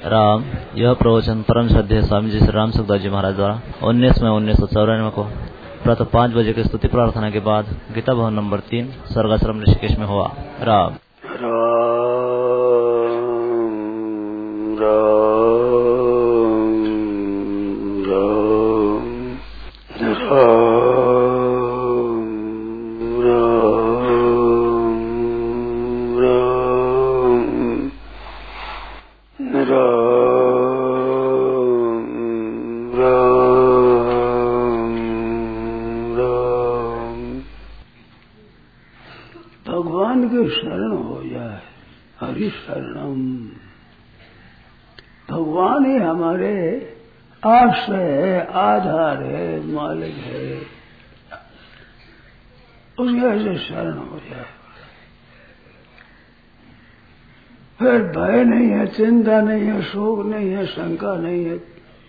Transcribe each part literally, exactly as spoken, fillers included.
राम। यह प्रवचन परम श्रद्धेय स्वामी जी श्री राम सुखदास जी महाराज द्वारा उन्नीस मई उन्नीस सौ चौरानवे को प्रातः पाँच बजे की स्तुति प्रार्थना के बाद गीता भवन नंबर तीन स्वर्गाश्रम ऋषिकेश में हुआ। राम राम राम शरण हो जाए। हरि शरणम। भगवान ही हमारे आश्रय है, आधार है, मालिक है। उसके ऐसे शरण हो जाए, फिर भय नहीं है, चिंता नहीं है, शोक नहीं है, शंका नहीं है,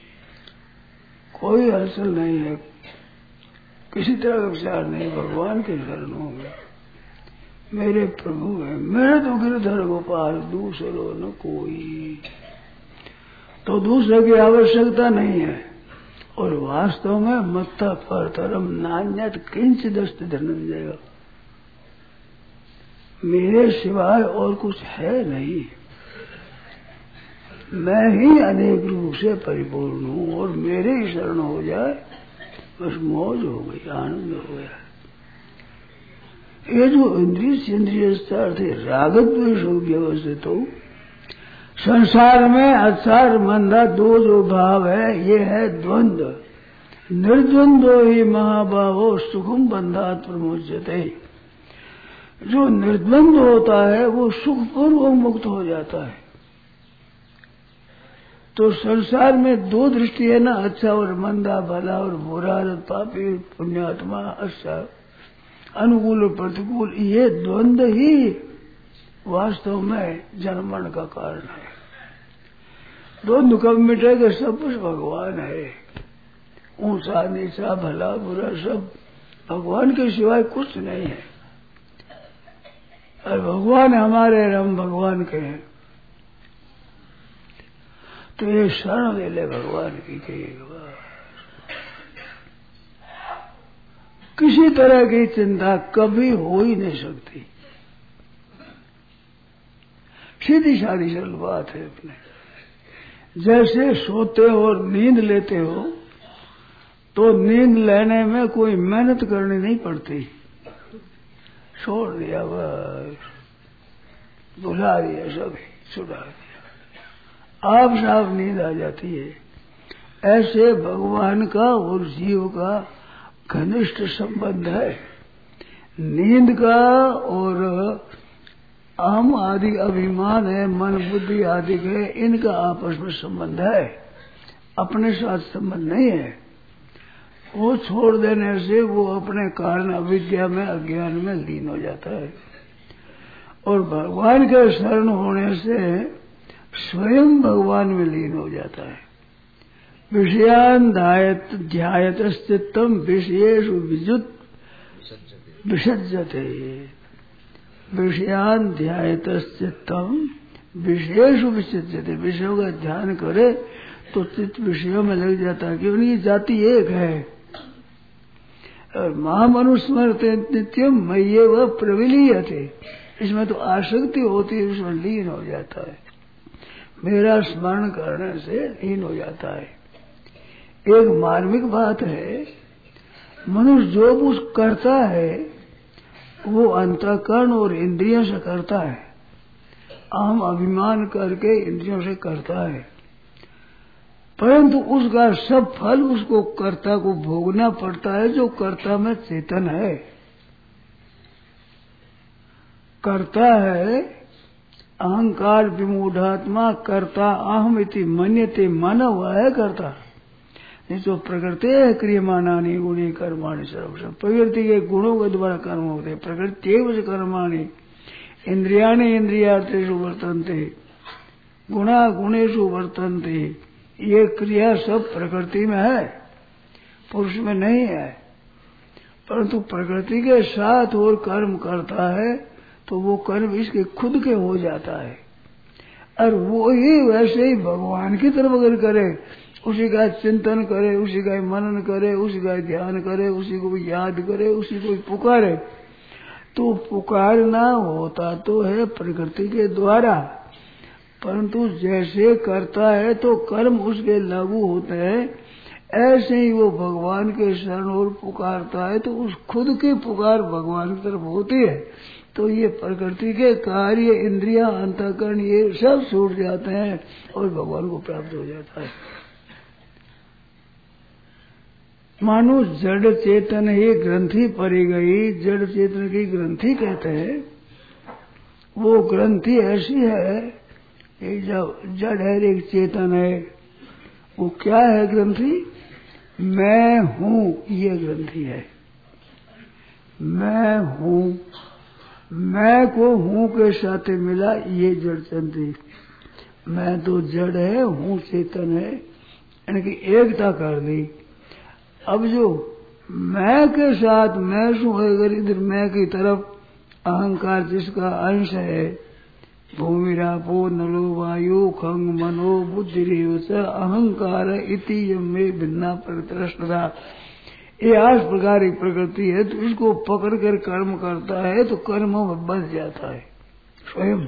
कोई हलचल नहीं है, किसी तरह का विचार नहीं। भगवान के शरण होंगे। मेरे प्रभु है, मेरे तो गिरधर गोपाल, दूसरो न कोई। तो दूसरे की आवश्यकता नहीं है। और वास्तव में मत्ता पर धर्म नान्यत किंच दस्त धनंजय, मेरे सिवाय और कुछ है नहीं। मैं ही अनेक रूप से परिपूर्ण हूँ और मेरे ही शरण हो जाए बस मौज हो गई, आनंद हो गया। ये जो इंद्रिय इंद्रिय अर्थ है रागत द्वेष व्यवस्थित हो, संसार में अच्छा मंदा दो जो भाव है, ये है द्वंद्व। निर्द्वंदो ही महाभावो सुखम बंधात प्रमुच्यते। जो निर्द्वंद होता है वो सुखपूर्वक मुक्त हो जाता है। तो संसार में दो दृष्टि है ना, अच्छा और मंदा, भला और बुरा, पापी पुण्यात्मा, अच्छा अनुकूल और प्रतिकूल। ये द्वंद्व ही वास्तव में जन्म मरण का कारण है। द्वंद्व कब मिटेगा? सब कुछ भगवान है। ऊंचा नीचा, भला बुरा, सब भगवान के सिवाय कुछ नहीं है। और भगवान हमारे, हम भगवान के हैं। तो ये शरण ले ले भगवान की कहिएगा। किसी तरह की चिंता कभी हो ही नहीं सकती। सीधी सादी सरल बात है। अपने जैसे सोते हो और नींद लेते हो तो नींद लेने में कोई मेहनत करनी नहीं पड़ती। छोड़ दिया, बस बुला दिया, सब छुड़ा दिया, आप साफ नींद आ जाती है। ऐसे भगवान का और जीव का घनिष्ठ संबंध है। नींद का और अहम आदि अभिमान है, मन बुद्धि आदि के, इनका आपस में संबंध है, अपने साथ संबंध नहीं है। वो छोड़ देने से वो अपने कारण अविद्या में, अज्ञान में लीन हो जाता है। और भगवान के शरण होने से स्वयं भगवान में लीन हो जाता है। विषयान ध्यायत ध्यायत स्थितम विषयेषु विजुत विसज्जते। विषयान ध्यायत स्थितम विषयेषु विसज्जते। विषयों का ध्यान करे तो चित्त विषयों में लग जाता है कि उनकी जाति एक है। और माम अनुस्मरते नित्यम मय्ये वह प्रविलीयते। इसमें तो आसक्ति होती है, उसमें लीन हो जाता है। मेरा स्मरण करने से लीन हो जाता है। एक मार्मिक बात है, मनुष्य जो कुछ करता है वो अंतःकरण और इंद्रियों से करता है। अहम अभिमान करके इंद्रियों से करता है, परंतु उसका सब फल उसको कर्ता को भोगना पड़ता है, जो कर्ता में चेतन है। कर्ता है अहंकार विमूढ़ात्मा, कर्ता अहम इति मन्यते, माना हुआ है कर्ता। नहीं तो प्रकृति है क्रियमाणानि गुणी कर्माणि सर्वशः। प्रकृति के गुणों के द्वारा कर्म होते हैं। प्रकृति एवं कर्माणि इंद्रियाणि इंद्रियार्थेषु वर्तन्ते, गुणा गुणेषु वर्तन्ते। ये क्रिया सब प्रकृति में है, पुरुष में नहीं है। परंतु प्रकृति के साथ और कर्म करता है तो वो कर्म इसके खुद के हो जाता है। और वो ही वैसे ही भगवान की तरफ अगर करे, उसी का चिंतन करे, उसी का मनन करे, उसी का ध्यान करे, उसी को याद करे, उसी को पुकारे, तो पुकारना होता तो है प्रकृति के द्वारा, परंतु जैसे करता है तो कर्म उसके लागू होते हैं, ऐसे ही वो भगवान के शरण और पुकारता है तो उस खुद की पुकार भगवान की तरफ होती है। तो ये प्रकृति के कार्य, इंद्रियां, अंतःकरण ये सब छूट जाते हैं और भगवान को प्राप्त हो जाता है। मानो जड़ चेतन ही ग्रंथि पड़ी गई, जड़ चेतन की ग्रंथि कहते हैं। वो ग्रंथि ऐसी है, एक जड़ है एक चेतन है। वो क्या है ग्रंथि? मैं हूँ, ये ग्रंथि है। मैं हूँ, मैं को हूँ के साथ मिला, ये जड़ ग्रंथि। मैं तो जड़ है, हूँ चेतन है, इनकी एकता कर दी। अब जो मैं के साथ मैं सु है, अगर इधर मैं की तरफ अहंकार जिसका अंश है, भूमि रापो नलो वायु खंग मनो बुद्धि अहंकार इति में भिन्ना प्रकृष्टा, ये आठ प्रकार की प्रकृति है। तो इसको पकड़ कर कर्म करता है तो कर्मों में बस जाता है स्वयं,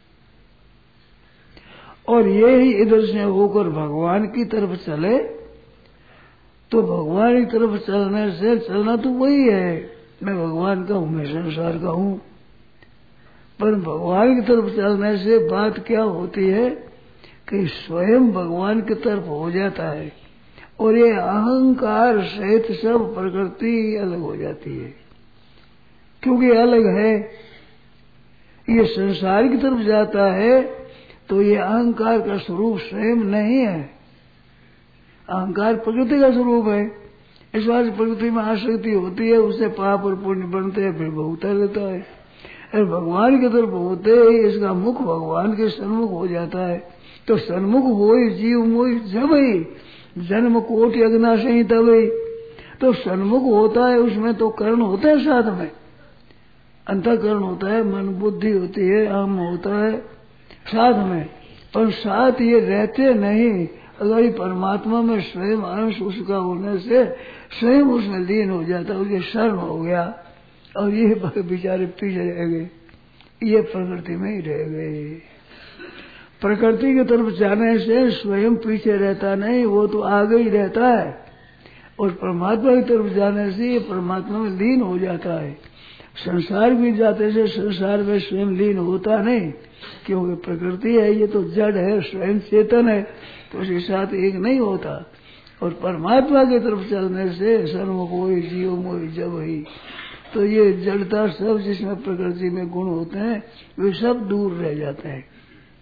और ये ही इधर से होकर भगवान की तरफ चले तो भगवान की तरफ चलने से, चलना तो वही है, मैं भगवान का हूँ, मैं संसार का हूँ, पर भगवान की तरफ चलने से बात क्या होती है कि स्वयं भगवान की तरफ हो जाता है और ये अहंकार सहित सब प्रकृति अलग हो जाती है। क्योंकि अलग है, ये संसार की तरफ जाता है तो ये अहंकार का स्वरूप स्वयं नहीं है, अहंकार प्रकृति का स्वरूप है। इस बात से प्रकृति में आसक्ति होती है, उससे पाप और पुण्य बनते हैं, फिर भोगता रहता है। और भगवान की तरफ होते ही इसका मुख भगवान के सन्मुख हो जाता है। तो सन्मुख हो ही जीव मोह जब ही जन्म कोटि अग्ना से ही तब ही तो सन्मुख होता है, उसमें तो कर्ण होता है, साथ में अंतःकरण होता है, मन बुद्धि होती है, आम होता है साथ में, पर साथ ये रहते नहीं। अगर ये परमात्मा में स्वयं अंश उसका होने से स्वयं उसमें लीन हो जाता है, उसके शरण हो गया और ये बेचारे पीछे रह गए, ये प्रकृति में ही रह गए। प्रकृति की तरफ जाने से स्वयं पीछे रहता नहीं, वो तो आगे ही रहता है, और परमात्मा की तरफ जाने से ये परमात्मा में लीन हो जाता है। संसार भी जाते से संसार में स्वयं लीन होता नहीं, क्योंकि प्रकृति है, ये तो जड़ है, स्वयं चेतन है, तो उसके साथ एक नहीं होता। और परमात्मा की तरफ चलने से सर्वमोह कोई जीव मोह जब ही, तो ये जड़ता सब जिसमें प्रकृति में गुण होते हैं वे सब दूर रह जाते हैं,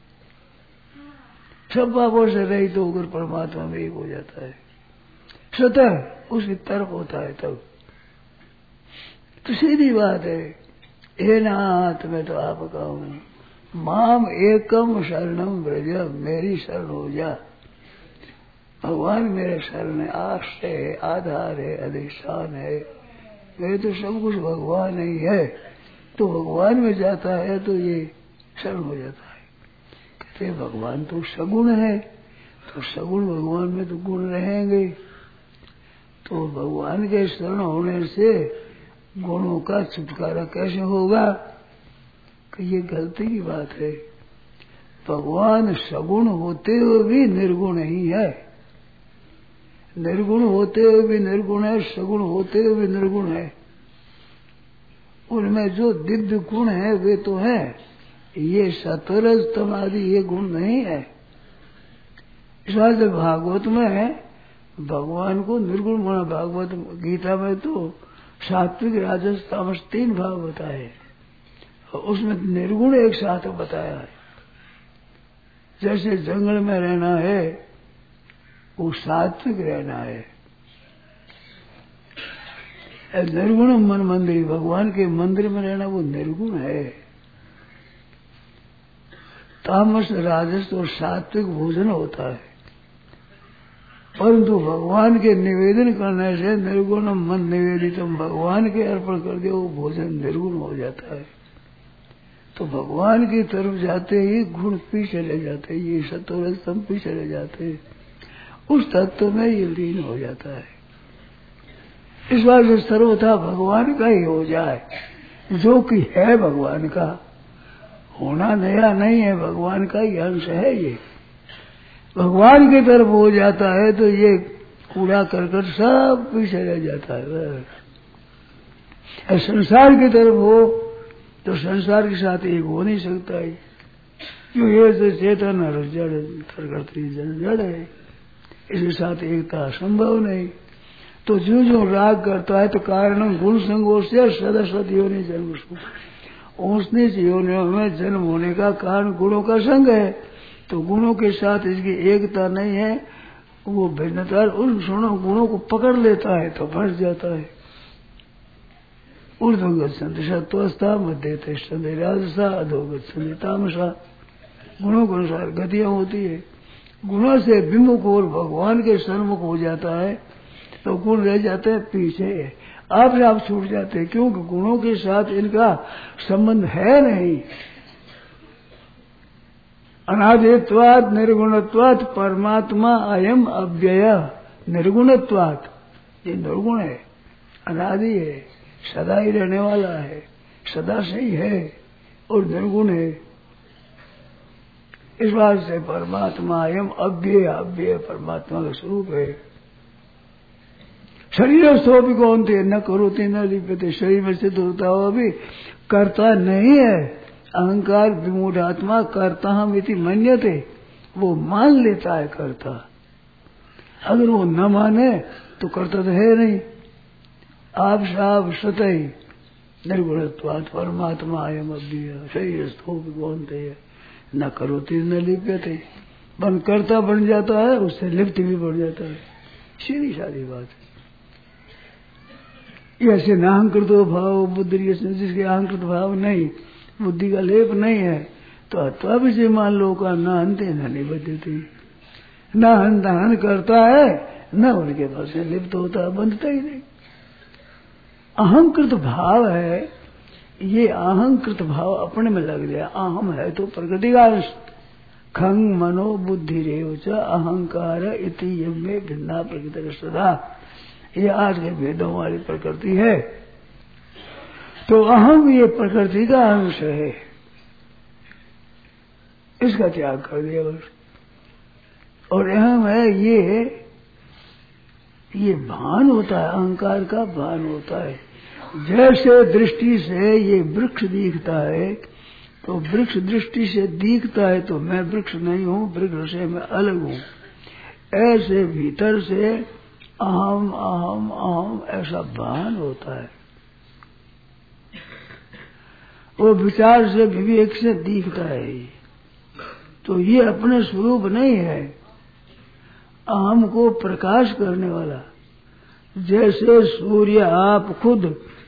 सब पापों से रहित होकर परमात्मा में एक हो जाता है, स्वतः उसकी तरफ होता है। तब तो सीधी बात है, हे नाथ मैं तो आपका हूँ, माम एकम शरणम ब्रज, मेरी शरण हो जा। भगवान मेरे शरण है, आश्रय है, आधार है, अधिष्ठान है, मेरे तो सब कुछ भगवान ही है। तो भगवान में जाता है तो ये शरण हो जाता है। कहते भगवान तो सगुण है, तो सगुण भगवान में तो गुण रहेंगे, तो भगवान के शरण होने से गुणों का छुटकारा कैसे होगा? कि ये गलती की बात है। भगवान सगुण होते हुए भी निर्गुण ही है, निर्गुण होते हुए भी निर्गुण है, सगुण होते हुए भी निर्गुण है। उनमें जो दिव्य गुण है वे तो है, ये सतरज तम आदि ये गुण नहीं है। इस बात से भागवत में भगवान को निर्गुण माना, भागवत गीता में तो सात्विक राजस तामस तीन भाव बताए, उसमें निर्गुण एक साथ बताया है। जैसे जंगल में रहना है वो सात्विक रहना है, निर्गुण मन मंदिर, भगवान के मंदिर में रहना वो निर्गुण है। तामस राजस और सात्विक भोजन होता है, परंतु भगवान के निवेदन करने से निर्गुण मन निवेदित भगवान के अर्पण कर दिया, वो भोजन निर्गुण हो जाता है। तो भगवान की तरफ जाते ही गुण पीछे ले जाते, ये सत्वरजतम पीछे ले जाते, उस तत्व में ये लीन हो जाता है। इस बार से सर्वथा भगवान का ही हो जाए, जो कि है भगवान का, होना नया नहीं है, भगवान का ही अंश है। ये भगवान की तरफ हो जाता है तो ये कूड़ा करकट सब पीछे रह जाता है। संसार की तरफ हो तो संसार के साथ एक हो नहीं सकता है, क्यों? ये तो चेतन और जड़ प्रकृति जड़ है, इसके साथ एकता असंभव नहीं। तो जो जो राग करता है तो कारण गुण संगोष से सदा सद योनि जन्म सुख, उसने योनियों में जन्म होने का कारण गुणों का संग है। तो गुणों के साथ इसकी एकता नहीं है, वो भिन्नता उन गुणों गुणों को पकड़ लेता है तो फंस जाता है। ऊर्ध्वगत सत्वस्था मध्य तिष्ठन्ते राजसा अधोगत संधि तामसा, गुणों के अनुसार गतियां होती है। गुणों से विमुख और भगवान के सन्मुख हो जाता है तो गुण रह जाते हैं पीछे, आप से आप छूट जाते हैं, क्योंकि गुणों के साथ इनका संबंध है नहीं। अनादित्वात् निर्गुणत्वात् परमात्मा अयम अव्यय, निर्गुणत्वात् ये निर्गुण है, अनादि है, सदा ही रहने वाला है, सदा से ही है और निर्गुण है। इस बात से परमात्मा अयम अव्यय, अव्यय परमात्मा का स्वरूप है। शरीर सो भी कौन थे न करोते न लिप्यते, शरीर में सिद्ध होता हुआ भी करता नहीं है। अहंकार विमूढ़ आत्मा करता हम इति मन्यते, वो मान लेता है करता, अगर वो न माने तो करता तो है नहीं। आप साफ सतही निर्गुणत्वात् परमात्मा अयम अव्यय, शरीर स्थो भी कौन थे न करोते न लिप्यते, बन करता बन जाता है, उससे लिप्त भी बढ़ जाता है। सीधी सारी बात है। ऐसे नाहंकृत भाव बुद्धि, जिसके अहंकृत भाव नहीं, बुद्धि का लेप नहीं है, तो अत्वा विषय मान लो का न हनते न निबद्धते, न हन दहन करता है न उनके पास से लिप्त होता है, बंधता ही नहीं। अहंकृत भाव है, ये अहंकृत भाव अपने में लग जाए। अहम है तो प्रकृति का अंश, खंग मनो बुद्धि रेव च अहंकार इति यमे भिन्ना प्रकृति सदा, ये आज के वेदों वाली प्रकृति है। तो अहम ये प्रकृति का अंश है, इसका त्याग कर दिया बस। और अहम है ये ये भान होता है, अहंकार का भान होता है। जैसे दृष्टि से ये वृक्ष दिखता है, तो वृक्ष दृष्टि से दिखता है तो मैं वृक्ष नहीं हूँ, वृक्ष से मैं अलग हूँ। ऐसे भीतर से अहम अहम अहम ऐसा भान होता है। वो विचार से विवेक से दिखता है, तो ये अपने स्वरूप नहीं है, अहम को प्रकाश करने वाला। जैसे सूर्य आप खुद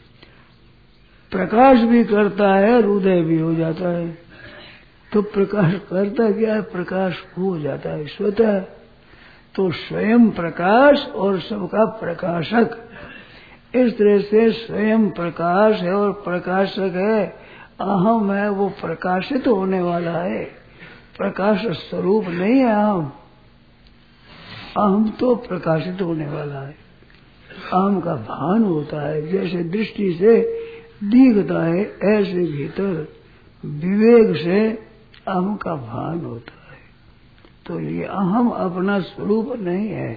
प्रकाश भी करता है, हृदय भी हो जाता है, तो प्रकाश करता क्या है? प्रकाश हो जाता है स्वतः। तो स्वयं प्रकाश और सबका प्रकाशक, इस तरह से स्वयं प्रकाश है और प्रकाशक है। अहम है वो प्रकाशित होने वाला है, प्रकाश स्वरूप नहीं है अहम। अहम तो प्रकाशित होने वाला है, अहम का भान होता है। जैसे दृष्टि से दिखता है, ऐसे भीतर विवेक से अहम का भान होता है। तो ये अहम अपना स्वरूप नहीं है।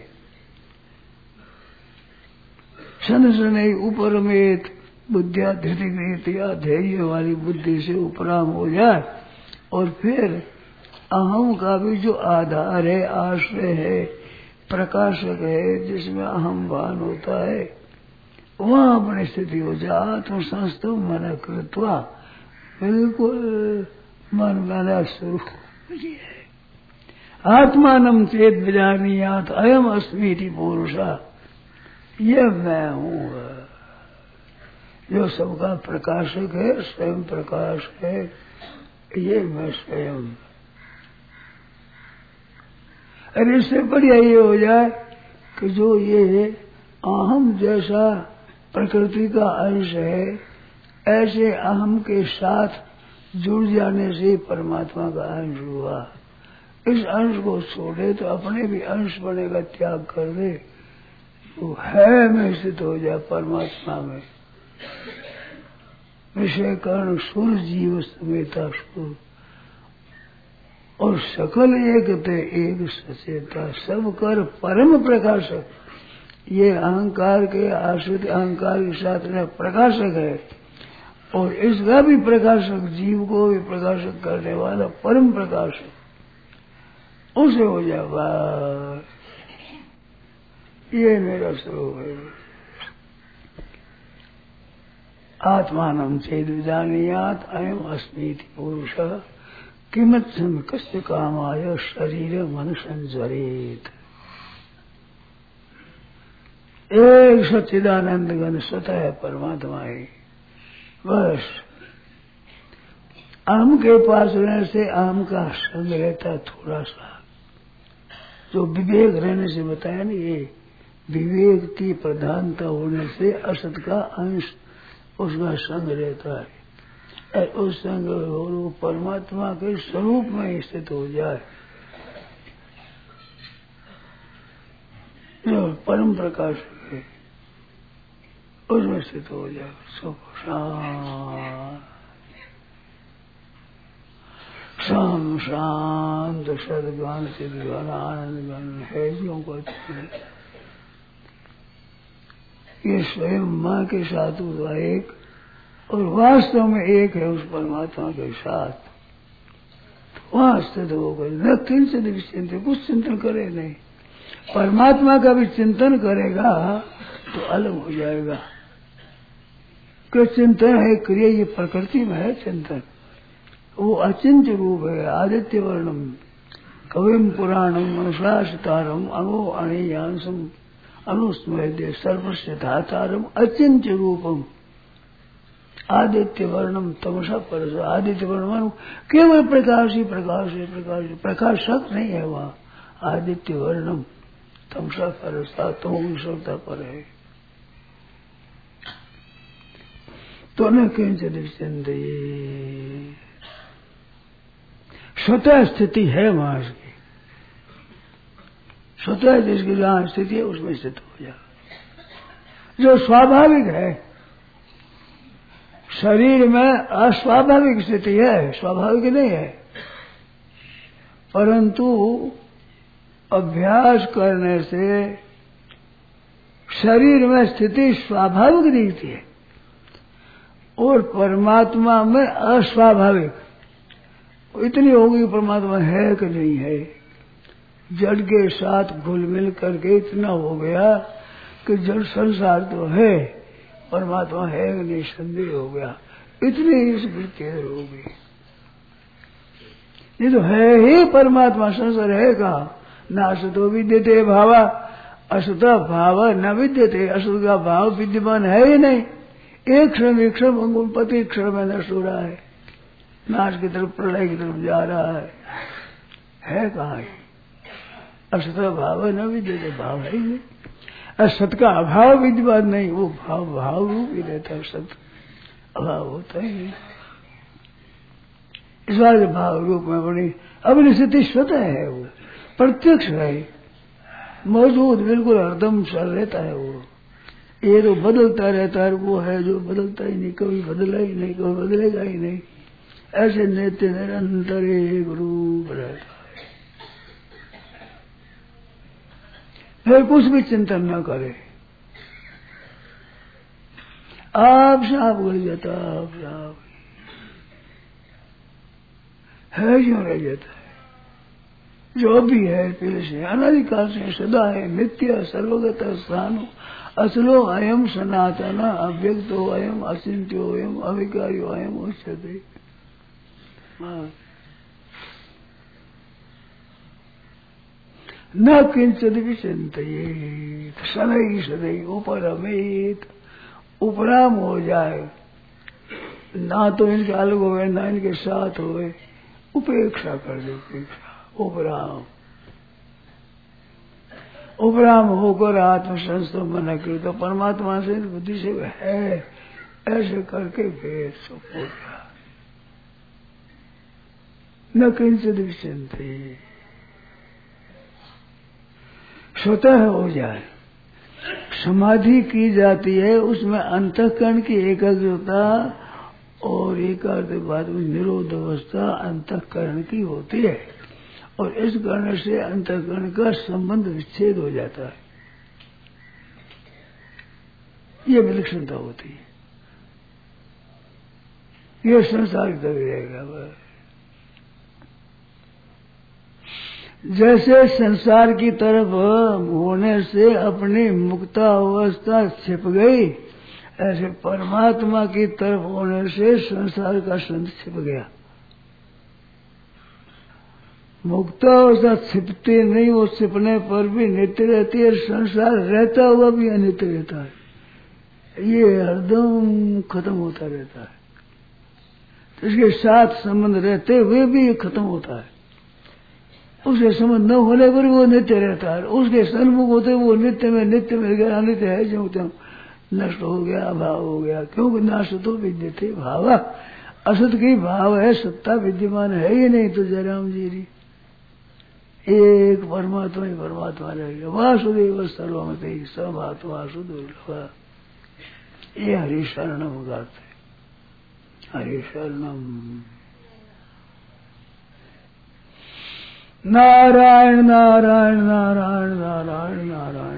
शन शनै उपरमेत बुद्धिया धृतिया धैर्य वाली बुद्धि से उपराम हो जाए, और फिर अहम का भी जो आधार है, आश्रय है, प्रकाशक है, जिसमें अहम भान होता है, वहाँ अपनी स्थिति हो जाए। आत्म संस्तव मन कृत्वा, बिल्कुल मन मेरा स्वरूप ये है। आत्मानम चेत विजानीयात अयम अस्मीति पुरुषा, ये मैं हूँ जो सबका प्रकाशक है, स्वयं प्रकाश है, ये मैं स्वयं। अरे इससे बढ़िया ये हो जाए कि जो ये अहम जैसा प्रकृति का अंश है, ऐसे अहम के साथ जुड़ जाने से परमात्मा का अंश हुआ। इस अंश को छोड़े तो अपने भी अंश बनेगा, त्याग कर दे वो है में स्थित हो जाए परमात्मा में। विषय कर्ण सुर जीव समेता सुर और सकल एक ते एक सचेता, सब कर परम प्रकाशक। ये अहंकार के आश्रित अहंकार के साथ में प्रकाशक है और इसका भी प्रकाशक, जीव को भी प्रकाशक करने वाला परम प्रकाशक, उसे हो जाए बस। ये मेरा स्वरूप है। आत्मानं चेद विजानीयात् अयम् अस्मीति पुरुषः किमर्थं कस्य कामाय शरीर मनुष्यं जरेत। एक सच्चिदानंद घन स्वतः परमात्मा है। बस अहम के पास रहने से अहम का संग रहता थोड़ा सा, जो विवेक रहने से बताया ना, ये विवेक की प्रधानता होने से असत का अंश उसका संग रहता है। और उस संग और वो परमात्मा के स्वरूप में स्थित हो जाए, जो परम प्रकाश है उसमें स्थित हो जाए। सुख शांत शाम शांत सदगन सिद्धगन आनंद गण है जो कहते हैं। ये स्वयं माँ के साथ हुआ एक और वास्तव में एक है उस परमात्मा के साथ। वहां स्थित होकर न किंचित भी चिंतन, कुछ चिंतन करे नहीं, परमात्मा का भी चिंतन करेगा तो अलग हो जाएगा। कि चिंतन है क्रिया, ये प्रकृति में है चिंतन, वो अचिंत्य रूप है। आदित्य वर्णम कविम पुराणम अनुशासितारम अनो अणियांसम अनुस्मृत्य सर्वस्य धातारम अचिंत्य रूपम आदित्य वर्णम तमसा परस। आदित्य वर्ण केवल प्रकाश ही प्रकाश है, प्रकाश प्रकाशक नहीं है वहाँ। आदित्य वर्णम तमसा परस, तुम ईश्वरता पर है। तो न किंचित चिंतित, स्वतः स्थिति है वहां की, स्वतः जिसकी जहां स्थिति है उसमें स्थित हो जा, जो स्वाभाविक है। शरीर में अस्वाभाविक स्थिति है, स्वाभाविक नहीं है, परंतु अभ्यास करने से शरीर में स्थिति स्वाभाविक दिखती है और परमात्मा में अस्वाभाविक। इतनी होगी परमात्मा है कि नहीं है, जड़ के साथ घुल मिल करके इतना हो गया कि जड़ संसार तो है, परमात्मा है कि नहीं संदेह हो गया। इतनी इस वृत्ति होगी, ये तो है ही परमात्मा, संसार है कहा। न असतो विद्यते भावा, असत भाव न विद्यते, असत का भाव विद्यमान है ही नहीं। एक क्षण एक क्षण अंगुल पति क्षण में नष्ट हो रहा है, नाश की तरफ प्रलय की तरफ जा रहा है, है कहाँ है? असत भाव न विद्यते, भाव है ही नहीं। असत का अभाव विद्यमान नहीं, वो भाव भाव रूप ही रहता है, सत अभाव होता ही नहीं। इस बार भाव रूप में बड़ी अपनी स्थिति स्वतः है, वो प्रत्यक्ष है, मौजूद बिल्कुल हरदम चल रहता है। वो ये तो बदलता रहता है, वो है जो बदलता ही नहीं, कभी बदला ही नहीं, कभी बदलेगा ही नहीं। ऐसे नित्य निरंतर एक रूप रहता है, फिर कुछ भी चिंतन न करे, आप साफ गड़ जाता, आप साफ है जो रह जाता है। जो भी है पहले से अनादिकाल से सदा है, नित्य सर्वगत स्थानो असलो अयम सनातन अव्यक्तो अयम अचिंत्यो अयम अविकार्यो अयम उच्यते। न किंचित भी चिंतित, सदै सदै उपरमेत, उपराम हो जाए, ना तो इनके अलग हुए ना इनके साथ हुए, उपेक्षा कर दे, उपेक्षा उपराम। उपराम होकर आत्मसंस्थो मन के तो परमात्मा से बुद्धि से है, ऐसे करके फिर सुख हो गया। न किंचित विचिंते, स्वतः हो जाए। समाधि की जाती है, उसमें अंतःकरण की एकाग्रता और एकाग्र के बाद में निरोध अवस्था अंतःकरण की होती है, और इस कारण से अंतःकरण का संबंध विच्छेद हो जाता है। ये विलक्षणता होती है। ये संसार तक रहेगा। जैसे संसार की तरफ होने से अपनी मुक्ता अवस्था छिप गई, ऐसे परमात्मा की तरफ होने से संसार का संत छिप गया। मुक्ता अवस्था छिपती नहीं, वो छिपने पर भी नित्य रहती है, संसार रहता हुआ भी अनित्य रहता है। ये हरदम खत्म होता रहता है। तो इसके साथ संबंध रहते हुए भी ये खत्म होता है। उसके संबंध न होने पर वो नित्य रहता है, उसके सन्मुख होते वो नित्य में नित्य में गया, अनित्य है जो तुम नष्ट हो गया, अभाव हो गया। क्योंकि नासतो विद्यते भाव, असत की भाव है, सत्ता विद्यमान है ही नहीं। तो जयराम जी री एक परमात्मा ही परमात्मा रहेगा। वासुदेव सर्वमति सर्वात्मा सुदुर्लभ। ये हरि शरणम गाते, हरि शरणम। नारायण नारायण नारायण नारायण नारायण।